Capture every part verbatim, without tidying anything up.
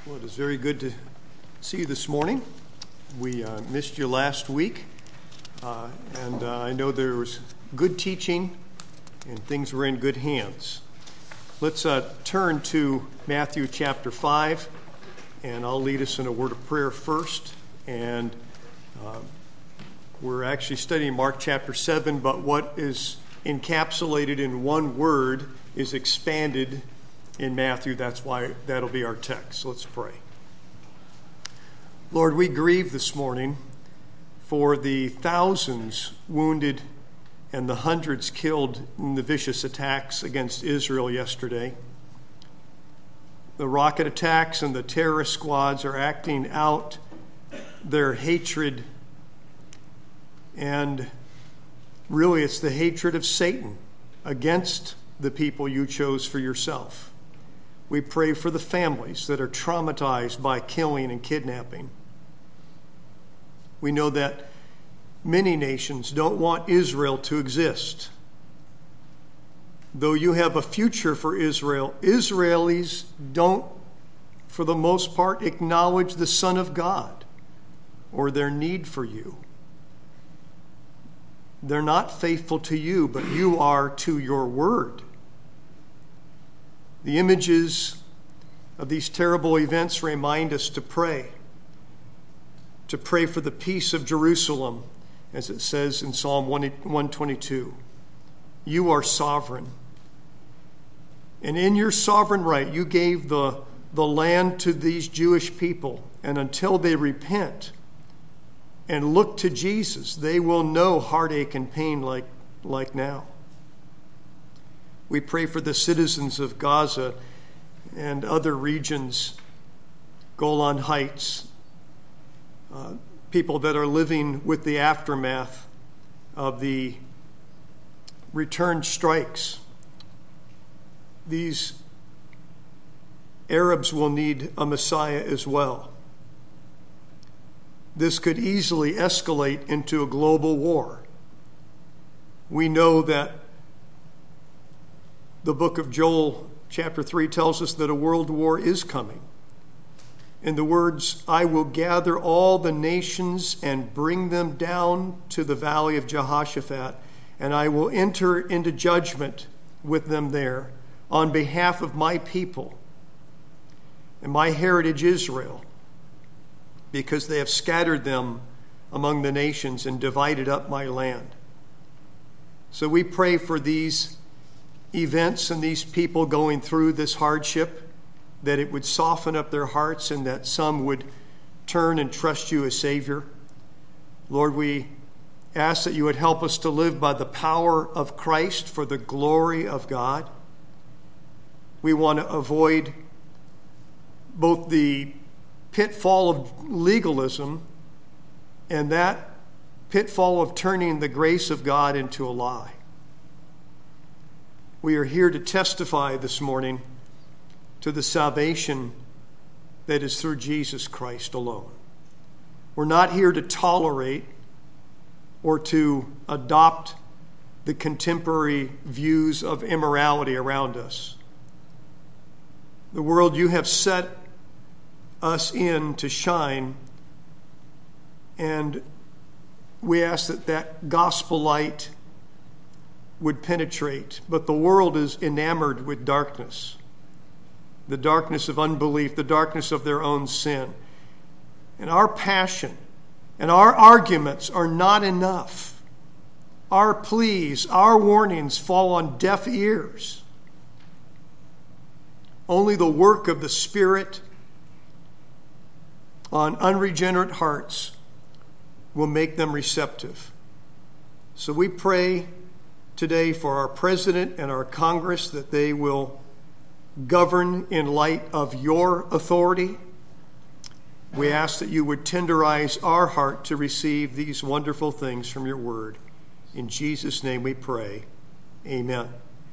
Well, it is very good to see you this morning. We uh, missed you last week, uh, and uh, I know there was good teaching and things were in good hands. Let's uh, turn to Matthew chapter five, and I'll lead us in a word of prayer first. And uh, we're actually studying Mark chapter seven, but what is encapsulated in one word is expanded in Matthew. That's why that'll be our text. Let's pray. Lord, we grieve this morning for the thousands wounded and the hundreds killed in the vicious attacks against Israel yesterday. The rocket attacks and the terrorist squads are acting out their hatred, and really it's the hatred of Satan against the people you chose for yourself. We pray for the families that are traumatized by killing and kidnapping. We know that many nations don't want Israel to exist. Though you have a future for Israel, Israelis don't, for the most part, acknowledge the Son of God or their need for you. They're not faithful to you, but you are to your word. The images of these terrible events remind us to pray, to pray for the peace of Jerusalem, as it says in Psalm one twenty-two. You are sovereign. And in your sovereign right, you gave the, the land to these Jewish people. And until they repent and look to Jesus, they will know heartache and pain like, like now. We pray for the citizens of Gaza and other regions, Golan Heights, uh, people that are living with the aftermath of the return strikes. These Arabs will need a Messiah as well. This could easily escalate into a global war. We know that the book of Joel, chapter three, tells us that a world war is coming. In the words, I will gather all the nations and bring them down to the valley of Jehoshaphat, and I will enter into judgment with them there on behalf of my people and my heritage Israel, because they have scattered them among the nations and divided up my land. So we pray for these events and these people going through this hardship, that it would soften up their hearts and that some would turn and trust you as Savior. Lord, we ask that you would help us to live by the power of Christ for the glory of God. We want to avoid both the pitfall of legalism and that pitfall of turning the grace of God into a lie. We are here to testify this morning to the salvation that is through Jesus Christ alone. We're not here to tolerate or to adopt the contemporary views of immorality around us. The world you have set us in to shine, and we ask that that gospel light would penetrate. But the world is enamored with darkness, the darkness of unbelief, the darkness of their own sin. And our passion and our arguments are not enough. Our pleas, our warnings fall on deaf ears. Only the work of the Spirit on unregenerate hearts will make them receptive. So we pray today for our president and our Congress that they will govern in light of your authority. We ask that you would tenderize our heart to receive these wonderful things from your word. In Jesus' name we pray. Amen.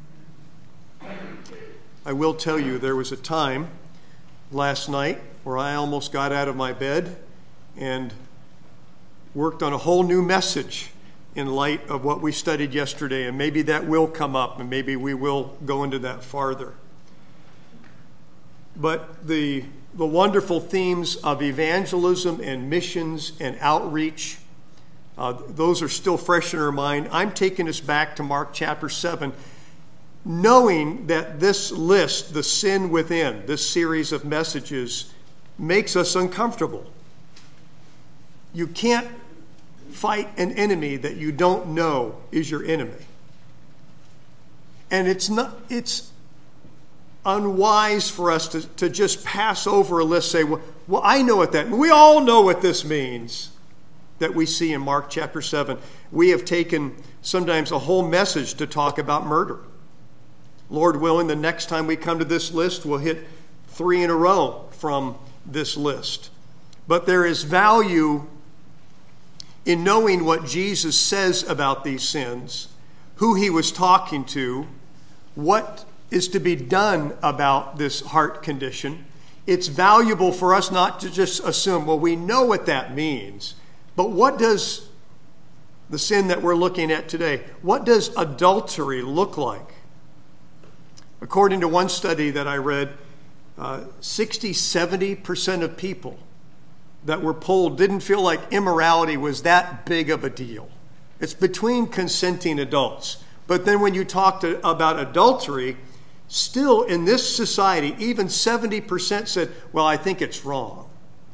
I will tell you, there was a time last night where I almost got out of my bed and worked on a whole new message in light of what we studied yesterday, and maybe that will come up, and maybe we will go into that farther. but the, the wonderful themes of evangelism and missions and outreach, uh, those are still fresh in our mind. I'm taking us back to Mark chapter seven, knowing that this list, the sin within, this series of messages, makes us uncomfortable. You can't fight an enemy that you don't know is your enemy. And it's not, it's unwise for us to, to just pass over a list, say, well, well, I know what that means. We all know what this means that we see in Mark chapter seven. We have taken sometimes a whole message to talk about murder. Lord willing, the next time we come to this list, we'll hit three in a row from this list. But there is value in knowing what Jesus says about these sins, who he was talking to, what is to be done about this heart condition. It's valuable for us not to just assume, well, we know what that means, but what does the sin that we're looking at today, what does adultery look like? According to one study that I read, uh, sixty, seventy percent of people that were polled didn't feel like immorality was that big of a deal. It's between consenting adults. But then when you talk to, about adultery, still in this society, even seventy percent said, well, I think it's wrong.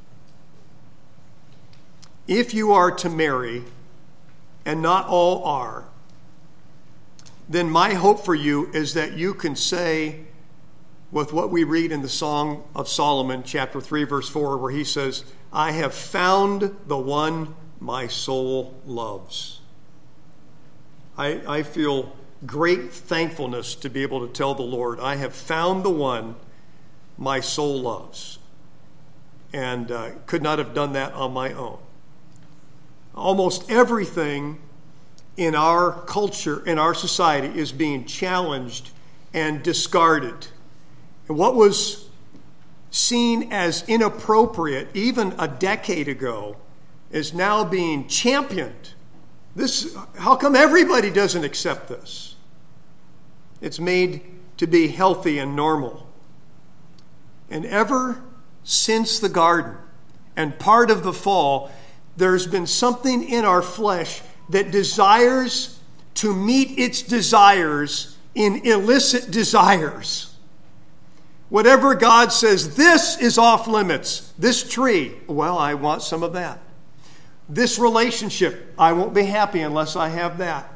If you are to marry, and not all are, then my hope for you is that you can say with what we read in the Song of Solomon, chapter three, verse four, where he says, I have found the one my soul loves. I, I feel great thankfulness to be able to tell the Lord, I have found the one my soul loves. And uh, could not have done that on my own. Almost everything in our culture, in our society, is being challenged and discarded. And what was seen as inappropriate even a decade ago is now being championed. This, how come everybody doesn't accept this? It's made to be healthy and normal. And ever since the garden and part of the fall, there's been something in our flesh that desires to meet its desires in illicit desires. Whatever God says, this is off limits. This tree, well, I want some of that. This relationship, I won't be happy unless I have that.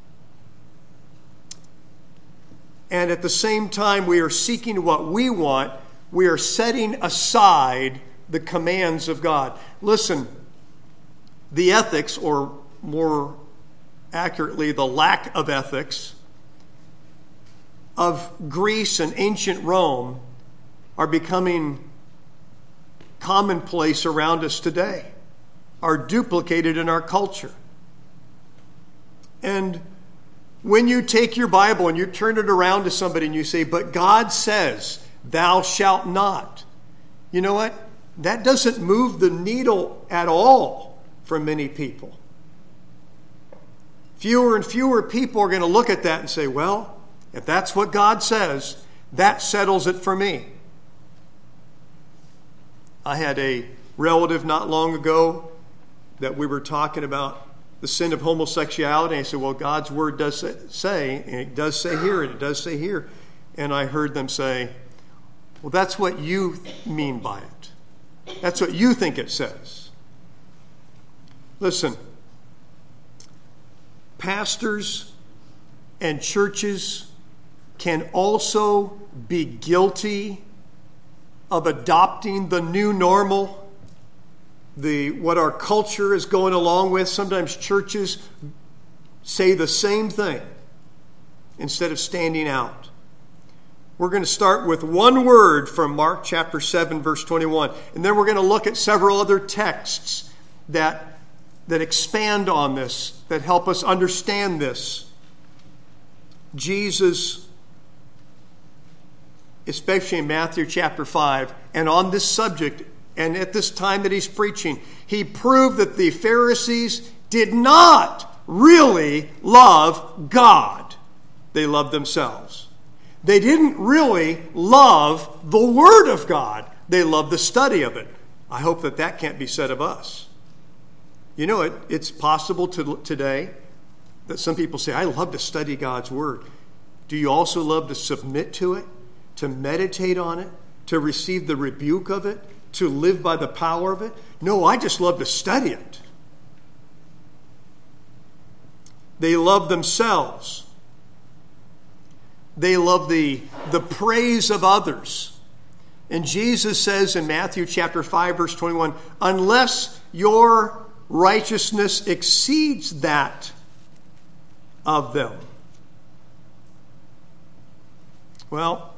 And at the same time we are seeking what we want, we are setting aside the commands of God. Listen, the ethics, or more accurately, the lack of ethics of Greece and ancient Rome are becoming commonplace around us today, are duplicated in our culture. And when you take your Bible and you turn it around to somebody and you say, but God says, thou shalt not. You know what? That doesn't move the needle at all for many people. Fewer and fewer people are going to look at that and say, well, if that's what God says, that settles it for me. I had a relative not long ago that we were talking about the sin of homosexuality. And I said, well, God's word does say, and it does say here, and it does say here. And I heard them say, well, that's what you mean by it. That's what you think it says. Listen, pastors and churches can also be guilty of adopting the new normal, the what our culture is going along with. Sometimes churches say the same thing instead of standing out. We're going to start with one word from Mark chapter seven, verse twenty-one, and then we're going to look at several other texts that, that expand on this, that help us understand this. Jesus, especially in Matthew chapter five, and on this subject, and at this time that he's preaching, he proved that the Pharisees did not really love God. They loved themselves. They didn't really love the Word of God. They loved the study of it. I hope that that can't be said of us. You know, it, it's possible to, today that some people say, I love to study God's Word. Do you also love to submit to it, to meditate on it, to receive the rebuke of it, to live by the power of it? No, I just love to study it. They love themselves. They love the, the praise of others. And Jesus says in Matthew chapter five, verse twenty-one, unless your righteousness exceeds that of them. Well,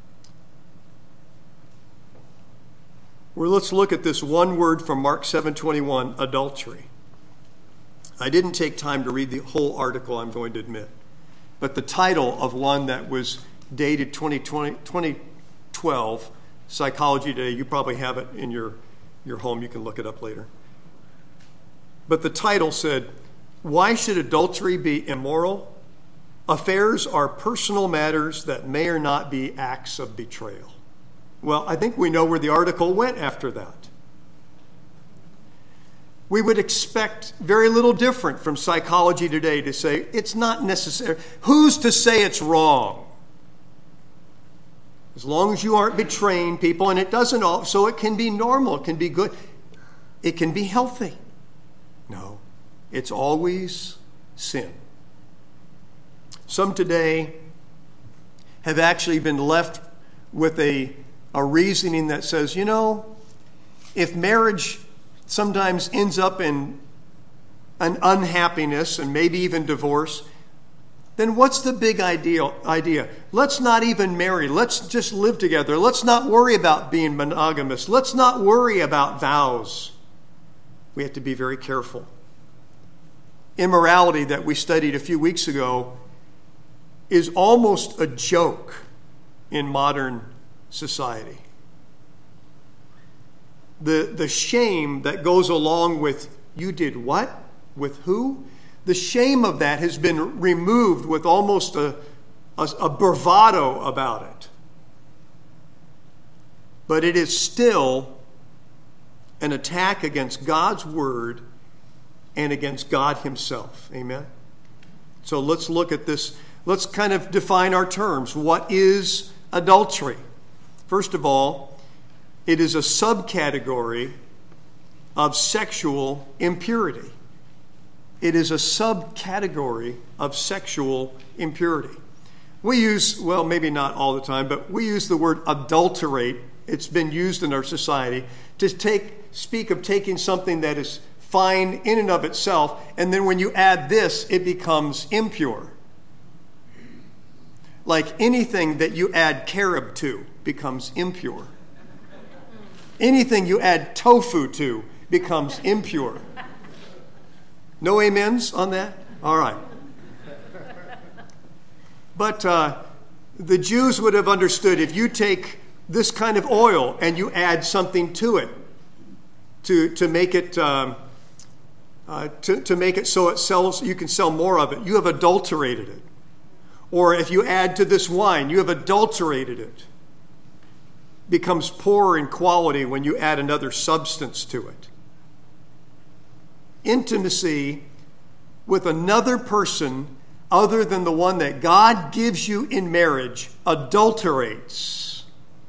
well, let's look at this one word from Mark seven twenty-one, adultery. I didn't take time to read the whole article, I'm going to admit. But the title of one that was dated twenty twenty, twenty twelve, Psychology Today, you probably have it in your, your home. You can look it up later. But the title said, why should adultery be immoral? Affairs are personal matters that may or not be acts of betrayal. Well, I think we know where the article went after that. We would expect very little different from Psychology Today to say, it's not necessary. Who's to say it's wrong? As long as you aren't betraying people, and it doesn't all, so it can be normal, it can be good, it can be healthy. No, it's always sin. Some today have actually been left with a, a reasoning that says, you know, if marriage sometimes ends up in an unhappiness and maybe even divorce, then what's the big ideal idea? Let's not even marry. Let's just live together. Let's not worry about being monogamous. Let's not worry about vows. We have to be very careful. Immorality that we studied a few weeks ago is almost a joke in modern society. The, the shame that goes along with, you did what? With who? The shame of that has been removed with almost a, a, a bravado about it. But it is still an attack against God's word and against God himself. Amen? So let's look at this. Let's kind of define our terms. What is adultery? First of all, it is a subcategory of sexual impurity. It is a subcategory of sexual impurity. We use, well, maybe not all the time, but we use the word adulterate. It's been used in our society to take, speak of taking something that is fine in and of itself, and then when you add this, it becomes impure. Like anything that you add carob to becomes impure. Anything you add tofu to becomes impure. No amens on that? All right. But uh, the Jews would have understood if you take this kind of oil and you add something to it to, to make it um, uh, to, to make it so it sells, you can sell more of it. You have adulterated it. Or if you add to this wine, you have adulterated it. Becomes poor in quality when you add another substance to it. Intimacy with another person other than the one that God gives you in marriage adulterates.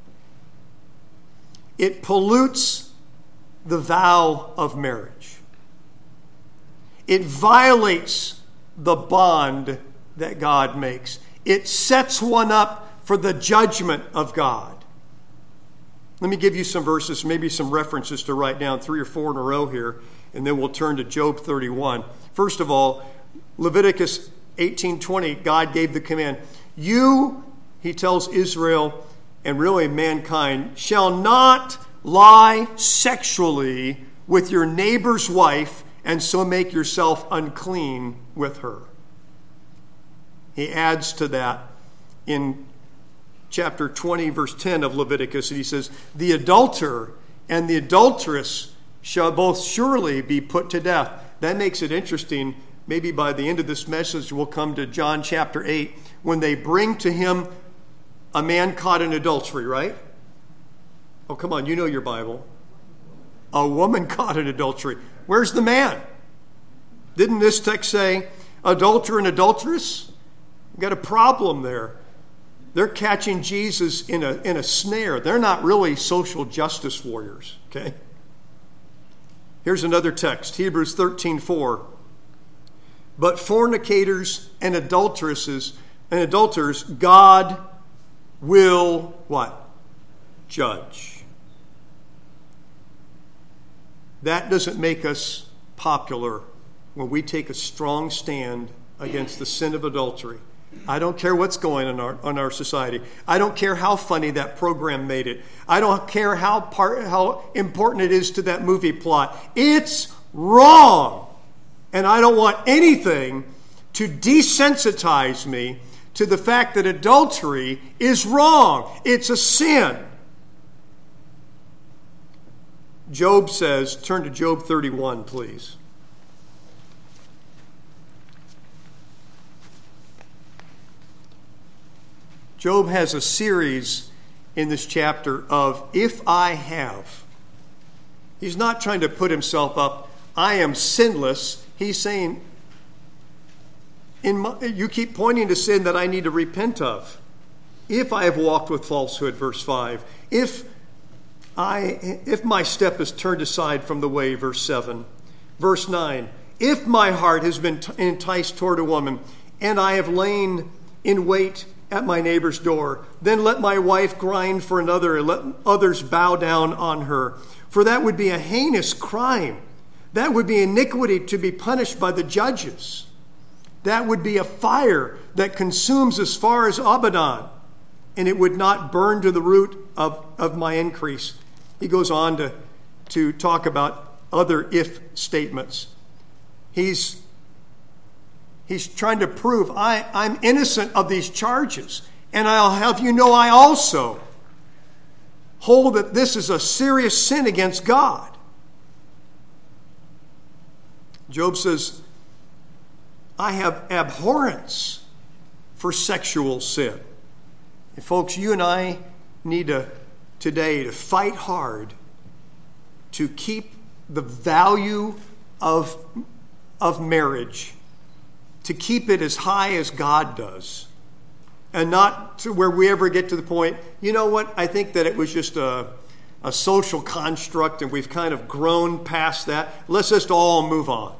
It pollutes the vow of marriage. It violates the bond that God makes. It sets one up for the judgment of God. Let me give you some verses, maybe some references to write down, three or four in a row here, and then we'll turn to Job thirty-one. First of all, Leviticus eighteen twenty, God gave the command, you, he tells Israel, and really mankind, shall not lie sexually with your neighbor's wife and so make yourself unclean with her. He adds to that in chapter twenty, verse ten of Leviticus, and he says, the adulterer and the adulteress shall both surely be put to death. That makes it interesting. Maybe by the end of this message, we'll come to John chapter eight, when they bring to him a man caught in adultery, right? Oh, come on, you know your Bible. A woman caught in adultery. Where's the man? Didn't this text say adulterer and adulteress? We've got a problem there. They're catching Jesus in a, in a snare. They're not really social justice warriors, okay? Here's another text, Hebrews thirteen four. But fornicators and adulteresses and adulterers, God will what? Judge. That doesn't make us popular when we take a strong stand against the sin of adultery. I don't care what's going on in our, on our society. I don't care how funny that program made it. I don't care how part, how important it is to that movie plot. It's wrong. And I don't want anything to desensitize me to the fact that adultery is wrong. It's a sin. Job says, turn to Job thirty-one, please. Job has a series in this chapter of if I have. He's not trying to put himself up, I am sinless. He's saying, in my, you keep pointing to sin that I need to repent of. If I have walked with falsehood, verse five. If I, if my step is turned aside from the way, verse seven. Verse nine. If my heart has been t- enticed toward a woman, and I have lain in wait at my neighbor's door, then let my wife grind for another, and let others bow down on her. For that would be a heinous crime. That would be iniquity to be punished by the judges. That would be a fire that consumes as far as Abaddon, and it would not burn to the root of, of my increase. He goes on to, to talk about other if statements. He's He's trying to prove I, I'm innocent of these charges. And I'll have you know I also hold that this is a serious sin against God. Job says, I have abhorrence for sexual sin. And folks, you and I need to today to fight hard to keep the value of, of marriage, to keep it as high as God does, and not to where we ever get to the point, you know what, I think that it was just a, a social construct and we've kind of grown past that. Let's just all move on.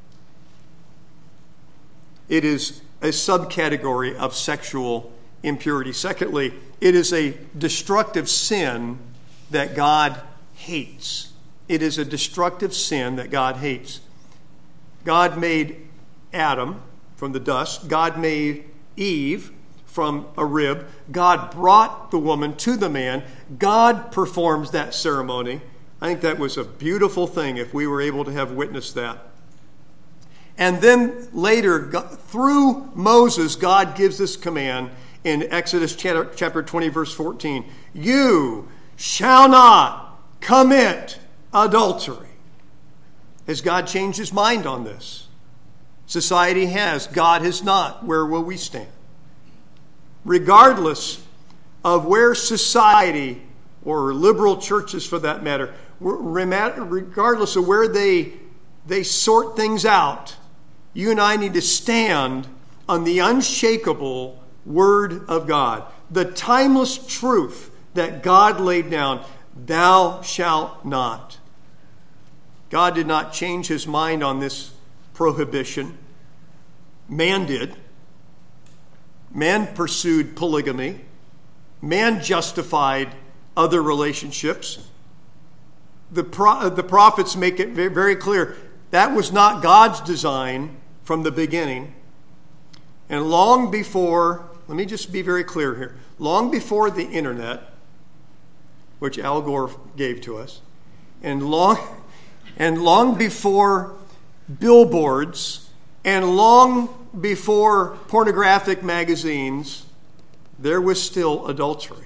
It is a subcategory of sexual impurity. Secondly, it is a destructive sin that God hates. It is a destructive sin that God hates. God made Adam from the dust. God made Eve from a rib. God brought the woman to the man. God performs that ceremony. I think that was a beautiful thing if we were able to have witnessed that. And then later, God, through Moses, God gives this command in Exodus chapter twenty, verse fourteen. You shall not commit adultery. Has God changed his mind on this? Society has. God has not. Where will we stand? Regardless of where society, or liberal churches for that matter, regardless of where they, they sort things out, you and I need to stand on the unshakable Word of God, the timeless truth that God laid down, thou shalt not. God did not change his mind on this prohibition. Man did. Man pursued polygamy. Man justified other relationships. The, pro- the prophets make it very, very clear that was not God's design from the beginning. And long before, let me just be very clear here, long before the internet, which Al Gore gave to us, and long, and long before billboards, and long before pornographic magazines, there was still adultery.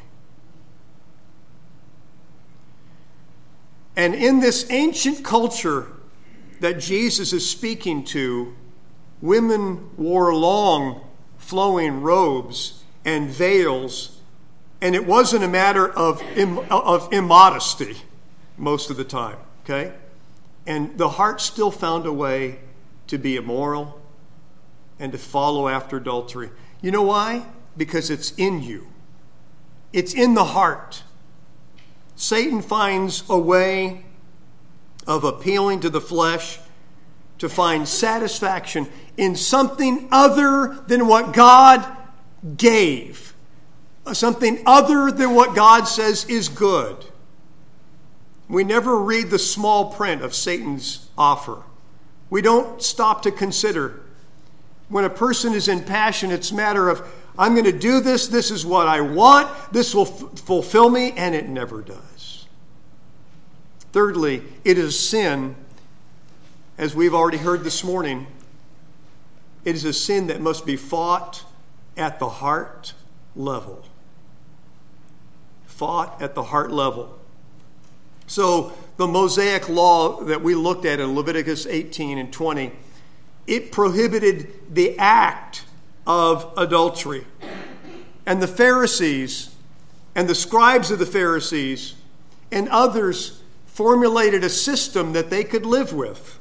And in this ancient culture that Jesus is speaking to, women wore long flowing robes and veils And it wasn't a matter of, Im- of immodesty most of the time, okay? And the heart still found a way to be immoral and to follow after adultery. You know why? Because it's in you. It's in the heart. Satan finds a way of appealing to the flesh to find satisfaction in something other than what God gave. Something other than what God says is good. We never read the small print of Satan's offer. We don't stop to consider. When a person is in passion, it's a matter of, I'm going to do this, this is what I want, this will f- fulfill me, and it never does. Thirdly, it is sin, as we've already heard this morning, it is a sin that must be fought at the heart level. Fought at the heart level. So the Mosaic law that we looked at in Leviticus eighteen and twenty, it prohibited the act of adultery. And the Pharisees and the scribes of the Pharisees and others formulated a system that they could live with.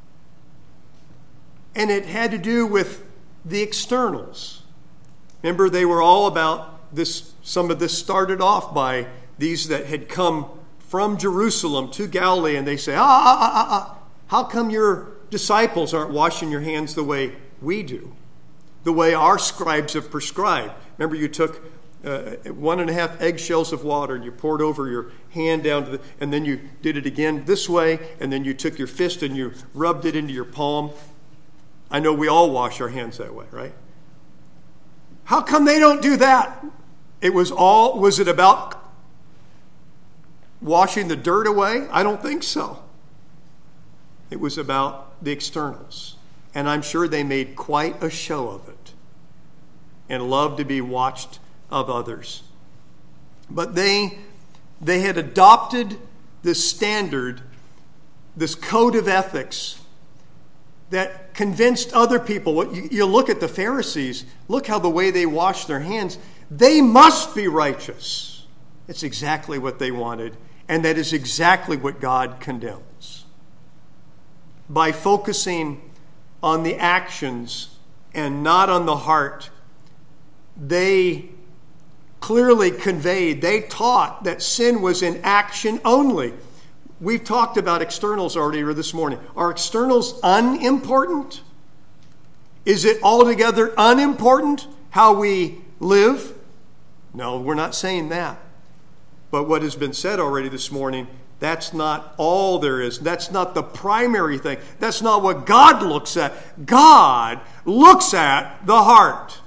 And it had to do with the externals. Remember, they were all about this. Some of this started off by these that had come from Jerusalem to Galilee, and they say, ah, ah, ah, ah, ah, how come your disciples aren't washing your hands the way we do, the way our scribes have prescribed? Remember, you took uh, one and a half eggshells of water, and you poured over your hand down to the, and then you did it again this way, and then you took your fist and you rubbed it into your palm. I know we all wash our hands that way, right? How come they don't do that? It was all, was it about washing the dirt away? I don't think so. It was about the externals. And I'm sure they made quite a show of it and loved to be watched of others. But they, they had adopted this standard, this code of ethics that convinced other people. You, you look at the Pharisees, look how the way they wash their hands. They must be righteous. It's exactly what they wanted, and that is exactly what God condemns. By focusing on the actions and not on the heart, they clearly conveyed, they taught that sin was in action only. We've talked about externals already this morning. Are externals unimportant? Is it altogether unimportant how we live? No, we're not saying that. But what has been said already this morning, that's not all there is. That's not the primary thing. That's not what God looks at. God looks at the heart.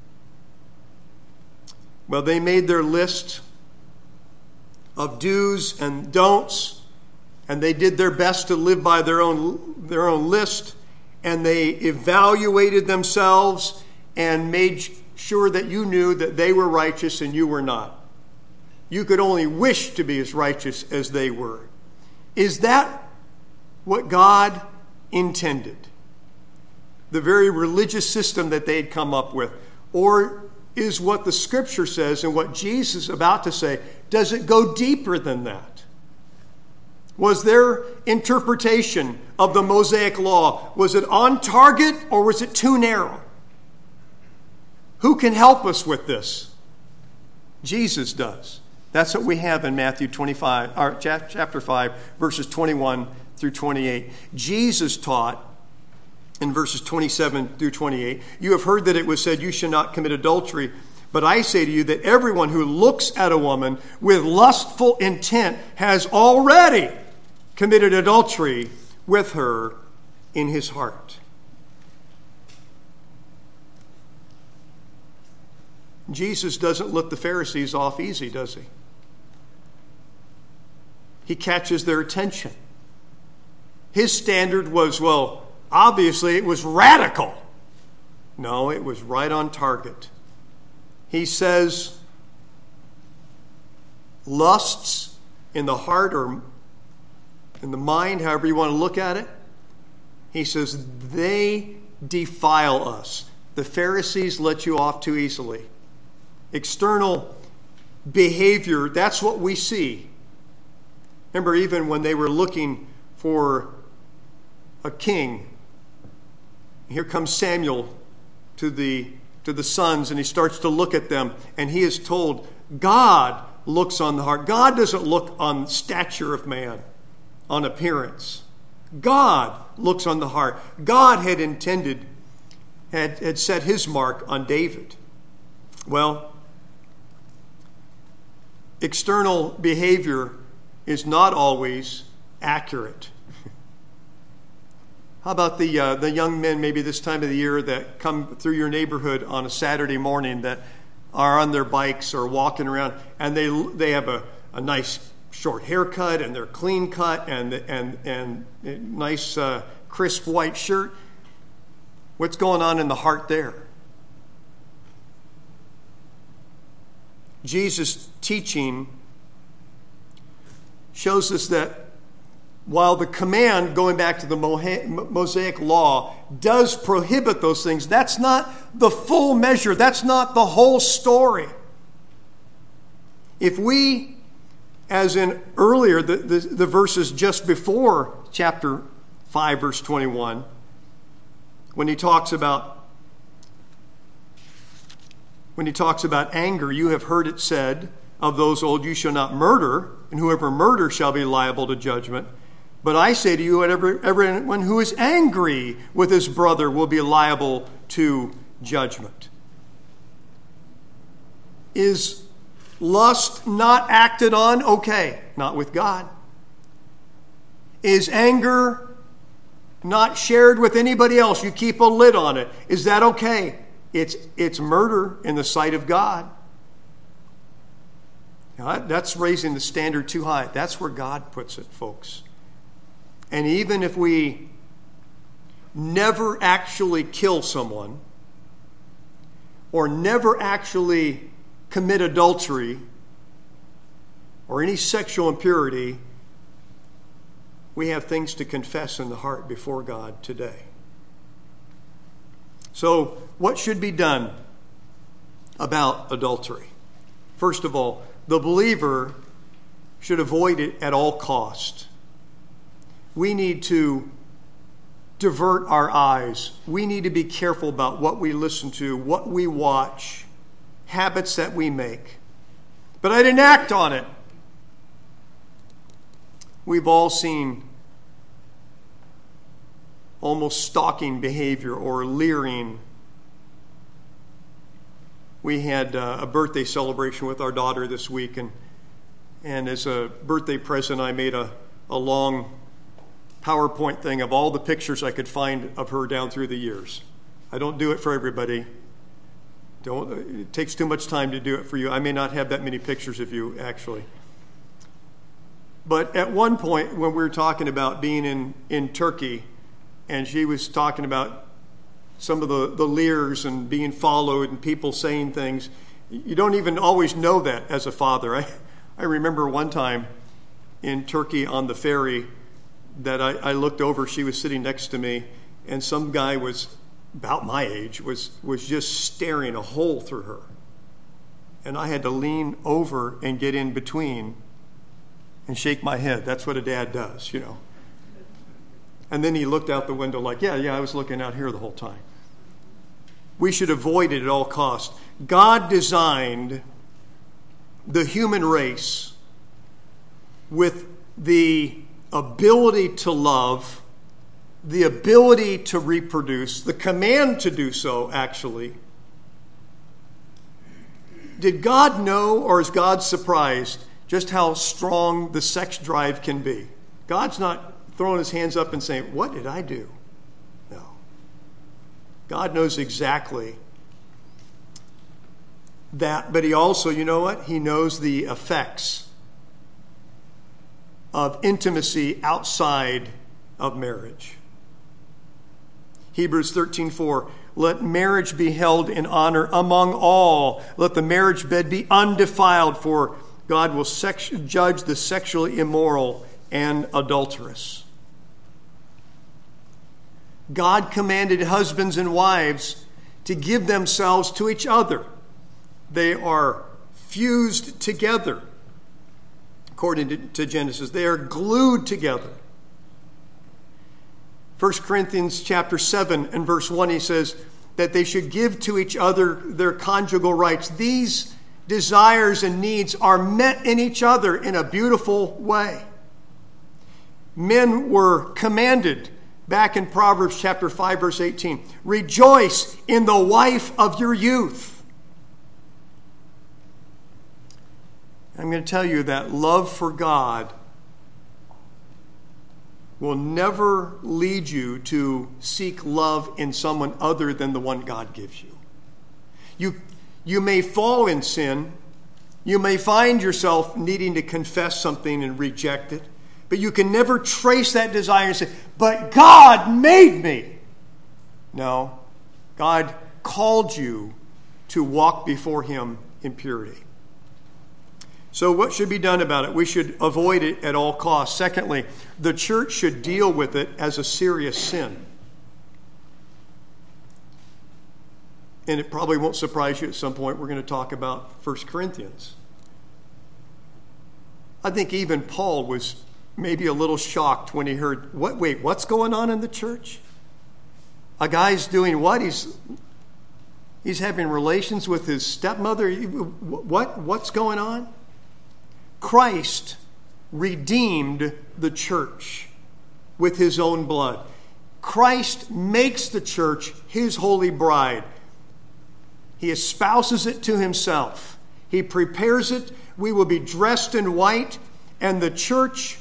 Well, they made their list of do's and don'ts, and they did their best to live by their own, their own list, and they evaluated themselves and made sure that you knew that they were righteous and you were not. You could only wish to be as righteous as they were. Is that what God intended? The very religious system that they'd come up with? Or is what the Scripture says and what Jesus is about to say, does it go deeper than that? Was their interpretation of the Mosaic Law, was it on target or was it too narrow? Who can help us with this? Jesus does. That's what we have in Matthew twenty-five, or chapter five, verses twenty-one through twenty-eight. Jesus taught in verses twenty-seven through twenty-eight, you have heard that it was said, you shall not commit adultery. But I say to you that everyone who looks at a woman with lustful intent has already committed adultery with her in his heart. Jesus doesn't let the Pharisees off easy, does he? He catches their attention. His standard was, well, obviously it was radical. No, it was right on target. He says, lusts in the heart or in the mind, however you want to look at it, he says, they defile us. The Pharisees let you off too easily. External behavior, that's what we see. Remember, even when they were looking for a king, here comes Samuel to the, to the sons, and he starts to look at them, and he is told, God looks on the heart. God doesn't look on stature of man, on appearance. God looks on the heart. God had intended, had, had set his mark on David. Well, external behavior is not always accurate. How about the uh, the young men maybe this time of the year that come through your neighborhood on a Saturday morning that are on their bikes or walking around, and they they have a, a nice short haircut, and they're clean cut, and and and a nice uh, crisp white shirt. What's going on in the heart there? Jesus' teaching shows us that while the command, going back to the Mosaic law, does prohibit those things, that's not the full measure. That's not the whole story. If we, as in earlier, the, the, the verses just before chapter five, verse twenty-one, when he talks about when he talks about anger, you have heard it said of those old, you shall not murder, and whoever murders shall be liable to judgment. But I say to you, everyone who is angry with his brother will be liable to judgment. Is lust not acted on? Okay, not with God. Is anger not shared with anybody else? You keep a lid on it. Is that okay? It's, it's murder in the sight of God. Now, that's raising the standard too high. That's where God puts it, folks. And even if we never actually kill someone or never actually commit adultery or any sexual impurity, we have things to confess in the heart before God today. So, what should be done about adultery? First of all, the believer should avoid it at all cost. We need to divert our eyes. We need to be careful about what we listen to, what we watch, habits that we make. But I didn't act on it. We've all seen almost stalking behavior or leering. We had uh, a birthday celebration with our daughter this week, and and as a birthday present, I made a, a long PowerPoint thing of all the pictures I could find of her down through the years. I don't do it for everybody. Don't. It takes too much time to do it for you. I may not have that many pictures of you, actually. But at one point, when we were talking about being in, in Turkey, and she was talking about some of the, the leers and being followed and people saying things, you don't even always know that as a father. I, I remember one time in Turkey on the ferry that I, I looked over, she was sitting next to me, and some guy was about my age, was, was just staring a hole through her. And I had to lean over and get in between and shake my head. That's what a dad does, you know. And then he looked out the window like, yeah, yeah, I was looking out here the whole time. We should avoid it at all costs. God designed the human race with the ability to love, the ability to reproduce, the command to do so, actually. Did God know, or is God surprised just how strong the sex drive can be? God's not throwing his hands up and saying, what did I do? No. God knows exactly that, but he also, you know what? He knows the effects of intimacy outside of marriage. Hebrews thirteen four, let marriage be held in honor among all. Let the marriage bed be undefiled, for God will sex- judge the sexually immoral and adulterous. God commanded husbands and wives to give themselves to each other. They are fused together, according to, to Genesis. They are glued together. First Corinthians chapter seven and verse one, he says that they should give to each other their conjugal rights. These desires and needs are met in each other in a beautiful way. Men were commanded, back in Proverbs chapter five, verse eighteen, rejoice in the wife of your youth. I'm going to tell you that love for God will never lead you to seek love in someone other than the one God gives you. You, you may fall in sin. You may find yourself needing to confess something and reject it. But you can never trace that desire and say, but God made me. No, God called you to walk before him in purity. So what should be done about it? We should avoid it at all costs. Secondly, the church should deal with it as a serious sin. And it probably won't surprise you at some point. We're going to talk about First Corinthians. I think even Paul was maybe a little shocked when he heard, what, wait, what's going on in the church? A guy's doing what? He's he's having relations with his stepmother. What? What's going on? Christ redeemed the church with his own blood. Christ makes the church his holy bride. He espouses it to himself. He prepares it. We will be dressed in white, and the church,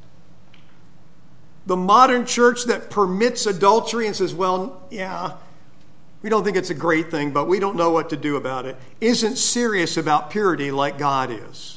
the modern church that permits adultery and says, well, yeah, we don't think it's a great thing, but we don't know what to do about it, isn't serious about purity like God is.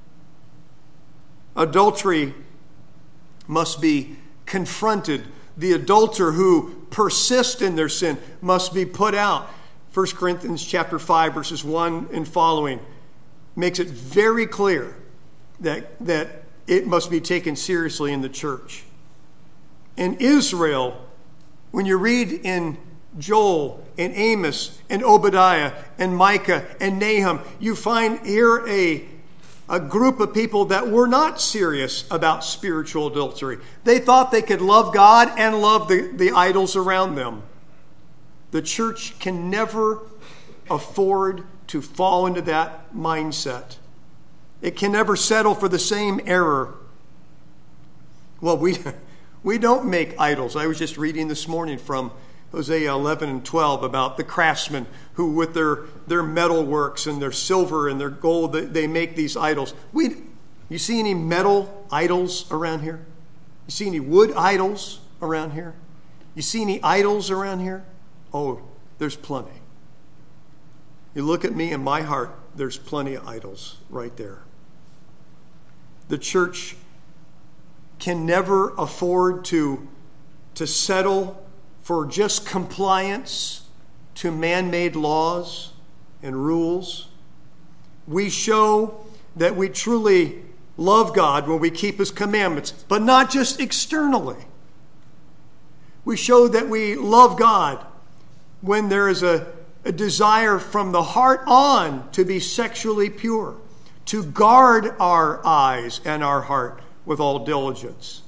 Adultery must be confronted. The adulterer who persists in their sin must be put out. First Corinthians chapter five, verses one and following makes it very clear that, that it must be taken seriously in the church. In Israel, when you read in Joel and Amos and Obadiah and Micah and Nahum, you find here a, a group of people that were not serious about spiritual adultery. They thought they could love God and love the, the idols around them. The church can never afford to fall into that mindset. It can never settle for the same error. Well, we... We don't make idols. I was just reading this morning from Hosea eleven and twelve about the craftsmen who with their, their metal works and their silver and their gold, they, they make these idols. We, you see any metal idols around here? You see any wood idols around here? You see any idols around here? Oh, there's plenty. You look at me in my heart, there's plenty of idols right there. The church can never afford to, to settle for just compliance to man-made laws and rules. We show that we truly love God when we keep his commandments, but not just externally. We show that we love God when there is a, a desire from the heart on to be sexually pure, to guard our eyes and our heart with all diligence.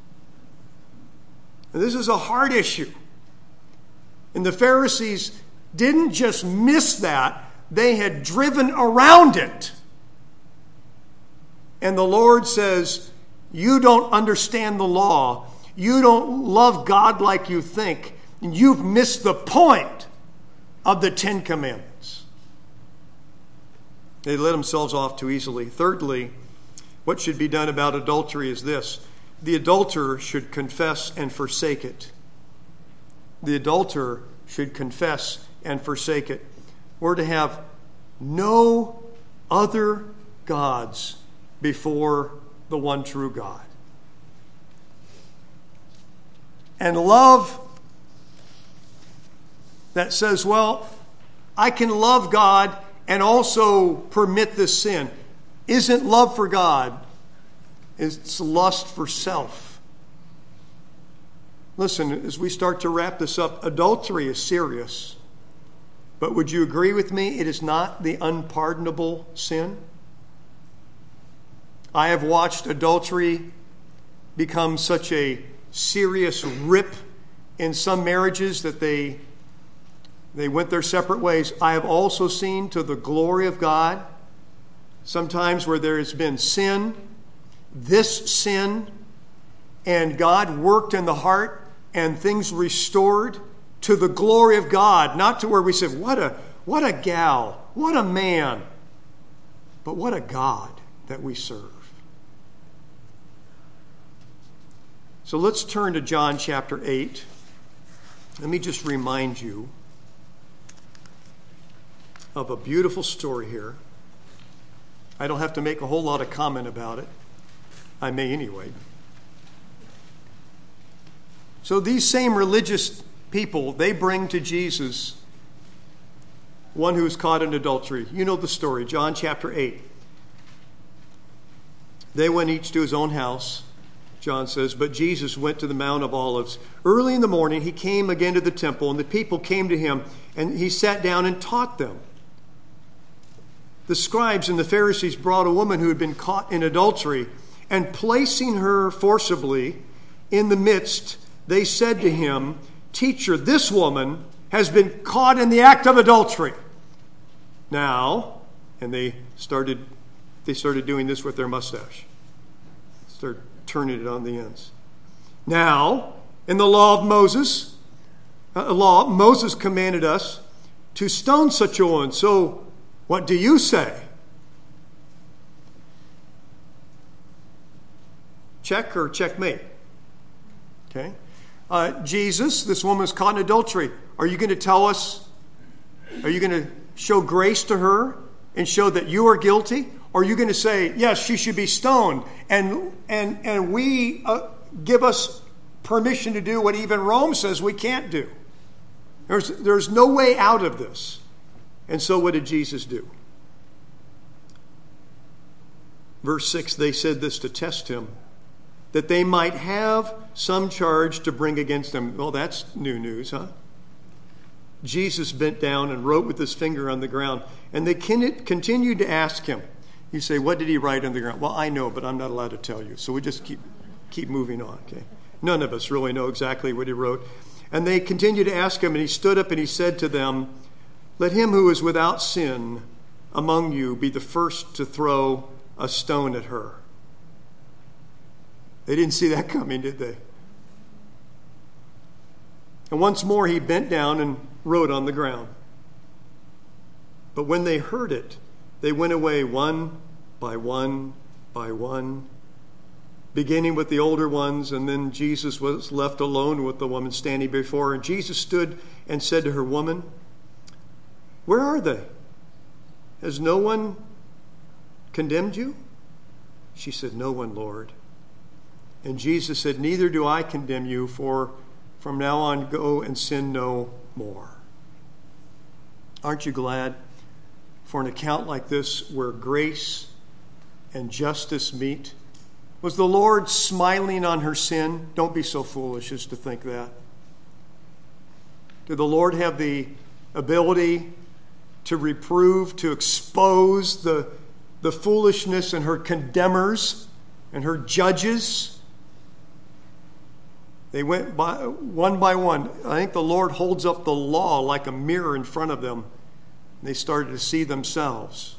And this is a hard issue. And the Pharisees didn't just miss that, they had driven around it. And the Lord says, you don't understand the law. You don't love God like you think. And you've missed the point of the Ten Commandments. They let themselves off too easily. Thirdly, what should be done about adultery is this. The adulterer should confess and forsake it. The adulterer should confess and forsake it. We're to have no other gods before the one true God. And love that says, well, I can love God and also permit this sin, isn't love for God. It's lust for self. Listen, as we start to wrap this up, adultery is serious. But would you agree with me? It is not the unpardonable sin. I have watched adultery become such a serious rip in some marriages that they, they went their separate ways. I have also seen, to the glory of God, sometimes where there has been sin, this sin, and God worked in the heart and things restored to the glory of God, not to where we said, what a, what a gal, what a man, but what a God that we serve. So let's turn to John chapter eight. Let me just remind you of a beautiful story here. I don't have to make a whole lot of comment about it. I may anyway. So these same religious people, they bring to Jesus one who is caught in adultery. You know the story, John chapter eight. They went each to his own house, John says, but Jesus went to the Mount of Olives. Early in the morning, he came again to the temple, and the people came to him, and he sat down and taught them. The scribes and the Pharisees brought a woman who had been caught in adultery, and placing her forcibly in the midst, they said to him, "Teacher, this woman has been caught in the act of adultery." Now, and they started they started doing this with their mustache. Started turning it on the ends. Now, in the law of Moses, uh, law, Moses commanded us to stone such a one. So, what do you say? Check or checkmate? Okay. Uh, Jesus, this woman is caught in adultery. Are you going to tell us, are you going to show grace to her and show that you are guilty? Or are you going to say, yes, she should be stoned, and and and we uh, give us permission to do what even Rome says we can't do? There's, there's no way out of this. And so what did Jesus do? Verse six, they said this to test him, that they might have some charge to bring against him. Well, that's new news, huh? Jesus bent down and wrote with his finger on the ground, and they continued to ask him. You say, what did he write on the ground? Well, I know, but I'm not allowed to tell you. So we just keep keep moving on, okay? None of us really know exactly what he wrote. And they continued to ask him, and he stood up and he said to them, "Let him who is without sin among you be the first to throw a stone at her." They didn't see that coming, did they? And once more he bent down and wrote on the ground. But when they heard it, they went away one by one by one, beginning with the older ones, and then Jesus was left alone with the woman standing before her. And Jesus stood and said to her, "Woman, where are they? Has no one condemned you?" She said, "No one, Lord." And Jesus said, "Neither do I condemn you, for from now on go and sin no more." Aren't you glad for an account like this where grace and justice meet? Was the Lord smiling on her sin? Don't be so foolish as to think that. Did the Lord have the ability to reprove, to expose the, the foolishness in her condemners and her judges? They went by one by one. I think the Lord holds up the law like a mirror in front of them. They started to see themselves.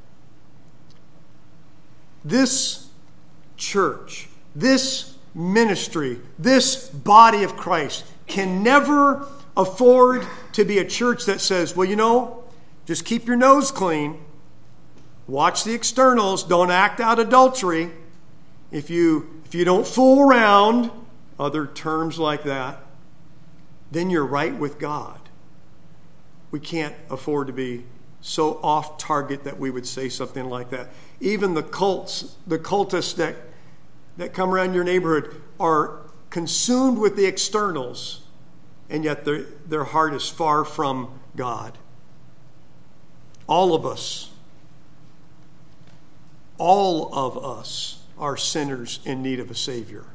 This church, this ministry, this body of Christ can never afford to be a church that says, well, you know, just keep your nose clean. Watch the externals. Don't act out adultery. If you, if you don't fool around, other terms like that, then you're right with God. We can't afford to be so off target that we would say something like that. Even the cults, the cultists that, that come around your neighborhood are consumed with the externals, and yet their, their heart is far from God. All of us, all of us are sinners in need of a Savior.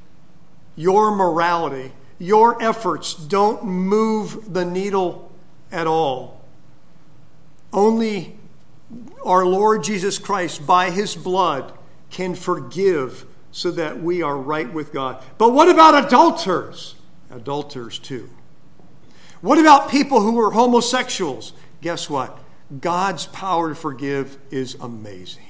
Your morality, your efforts don't move the needle at all. Only our Lord Jesus Christ, by his blood, can forgive so that we are right with God. But what about adulterers? Adulterers too. What about people who are homosexuals? Guess what? God's power to forgive is amazing.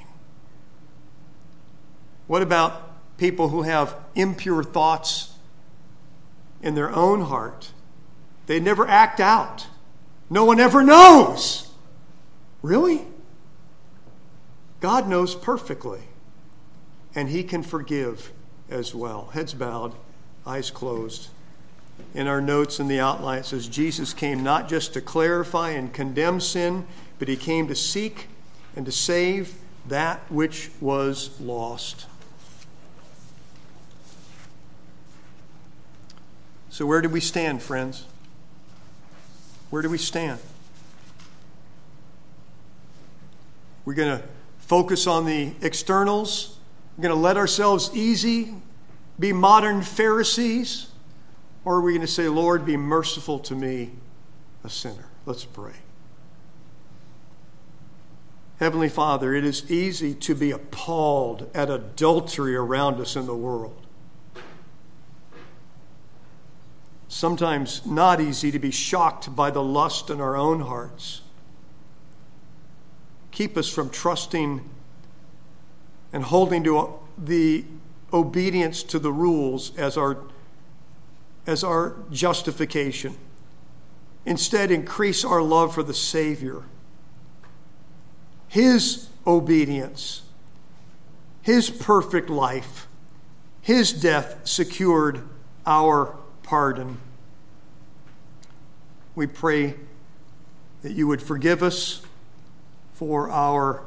What about people who have impure thoughts in their own heart? They never act out. No one ever knows. Really? God knows perfectly. And he can forgive as well. Heads bowed, eyes closed. In our notes in the outline, it says, Jesus came not just to clarify and condemn sin, but he came to seek and to save that which was lost. So where do we stand, friends? Where do we stand? We're going to focus on the externals. We're going to let ourselves easy, be modern Pharisees. Or are we going to say, Lord, be merciful to me, a sinner? Let's pray. Heavenly Father, it is easy to be appalled at adultery around us in the world. Sometimes not easy to be shocked by the lust in our own hearts. Keep us from trusting and holding to the obedience to the rules as our, as our justification. Instead, increase our love for the Savior. His obedience, his perfect life, his death secured our pardon. We pray that you would forgive us for our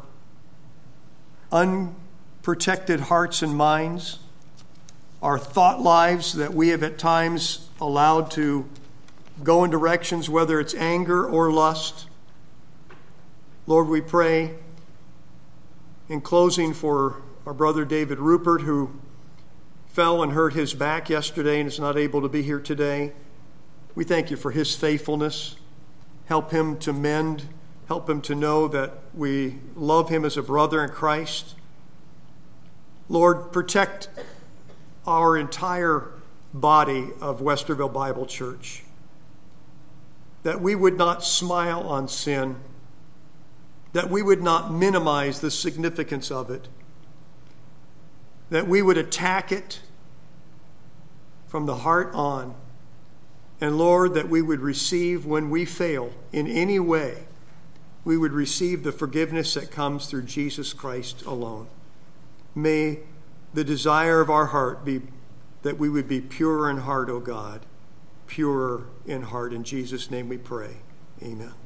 unprotected hearts and minds, our thought lives that we have at times allowed to go in directions, whether it's anger or lust. Lord, we pray in closing for our brother David Rupert, who fell and hurt his back yesterday and is not able to be here today. We thank you for his faithfulness. Help him to mend. Help him to know that we love him as a brother in Christ. Lord, protect our entire body of Westerville Bible Church, that we would not smile on sin, that we would not minimize the significance of it, that we would attack it from the heart on, and Lord, that we would receive when we fail in any way, we would receive the forgiveness that comes through Jesus Christ alone. May the desire of our heart be that we would be pure in heart, O God, pure in heart. In Jesus' name we pray. Amen.